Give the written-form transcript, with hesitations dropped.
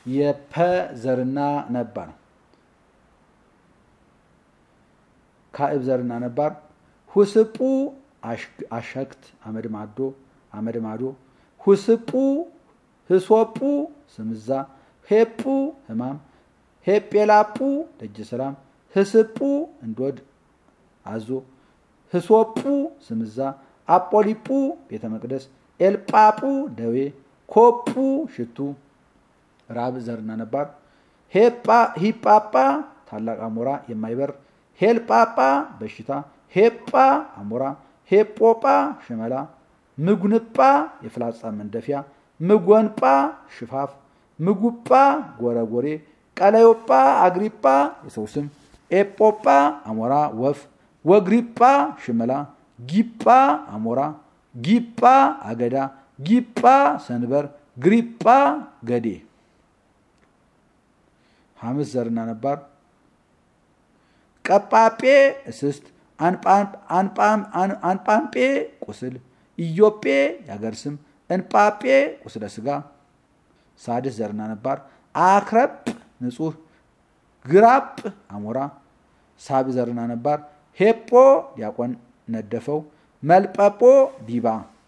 የፐ ዘርና ነባር ካዕብ ዘርና ነባር ሁስጡ አሸክት አመድ ማዶ ሁስጡ ህሶጡ ስምዛ ሄጡ ህማም ሄጴላጡ ደጅ ሰላም ህስጡ እንዶድ አዞ ህሶጡ ስምዛ አጶሊጡ ቤተ መቅደስ ኤልጳጡ ደዌ ኮጡ ሽቱ ራብ ዘርና ነባር ሂጳጳ ታላቅ አሞራ የማይበር ሄልጳጳ በሽታ ሄጳ አሞራ ሄጶጳ ሽመላ ምጉንጳ የፍላጻ መንደፊያ ምጎንጳ ሽፋፍ ምጉጳ ጎረጎሬ ቀለዮጳ አግሪጳ የሰው ስም ኤጶጳ አሞራ ወፍ ወግሪጳ ሽመላ ጊጳ አሞራ ጊጳ አገዳ ጊጳ ሰንበር ግሪጳ ገዴ ሐምስ ዘርና ነባር ቀጳጴ እስስት አንጳምጴ ቁስል ኢዮጴ ያገር ስም እንጳጴ ቁስለ ስጋ ሳድስ ዘርና ነባር አክረጵ ንጹህ ግራጵ አሞራ ሳብ ዘርና ነባር ሄጶ ዲያቆን ነደፈው መልጳጶ ዲባ